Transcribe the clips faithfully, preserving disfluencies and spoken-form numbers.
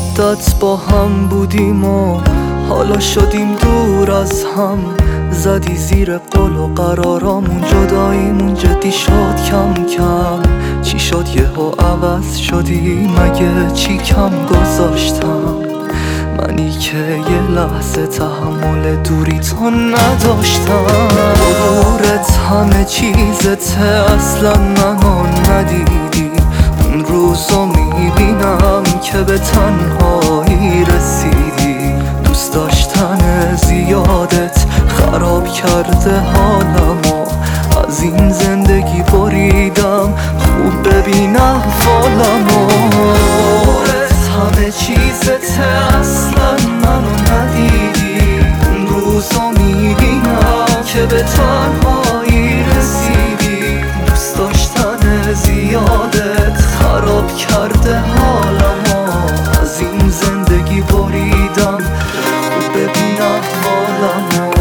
مدت با هم بودیم و حالا شدیم دور از هم. زدی زیر قول و قرارامون، جداییمون جدی شد کم کم. چی شد یهو عوض شدی؟ مگه چی کم گذاشتم؟ منی که یه لحظه تحمل دوری تو نداشتم. غرورت همه چیزته، اصلا منو ندیدی. اون روزو میبینم که به تنهایی رسیدی. دوست داشتن زیادت خراب کرده حالمو، از این زندگی بریدم خوب ببین احوالمو. همه چیزته، اصلا منو ندیدی. اون روزو میبینم که به تنهایی رسیدی. دوست داشتن زیادت خراب کرده حالمو، از این زندگی بریدم خوب ببین احوالمو.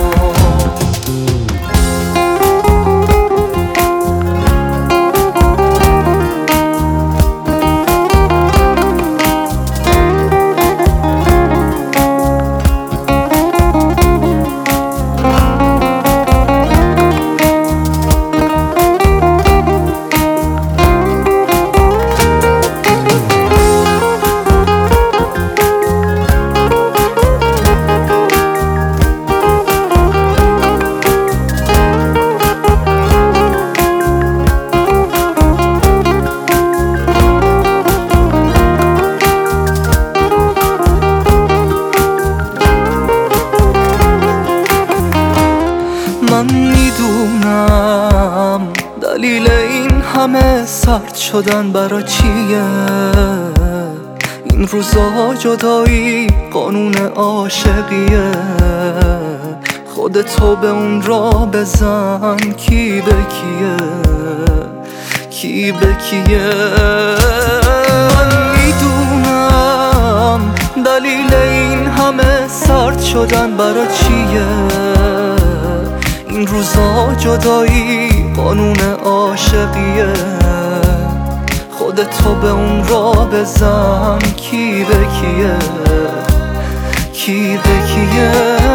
من میدونم دلیل این همه سرد شدن برا چیه. این روزا جدایی قانون عاشقیه. خودتو به اون را بزن، کی به کیه کی به کیه. من میدونم دلیل این همه سرد شدن برا چیه. این روزا جدایی قانون عاشقیه. خودتو به اون را بزن، کی به کیه کی به کیه.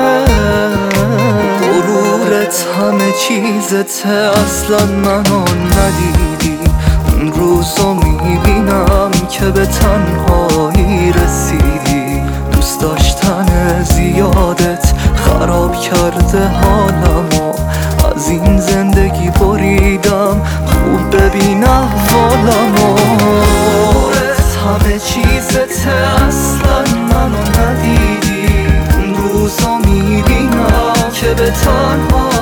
غرورت همه چیزته، اصلا منو ندیدی. اون روزو میبینم که به تنهایی رسیدی. دوست داشتن زیادت خراب کرده حالمو، از این زندگی بریدم خوب ببین احوالمو. همه چیزته، اصلا منو ندیدی. اون روزو میبینم که به تنها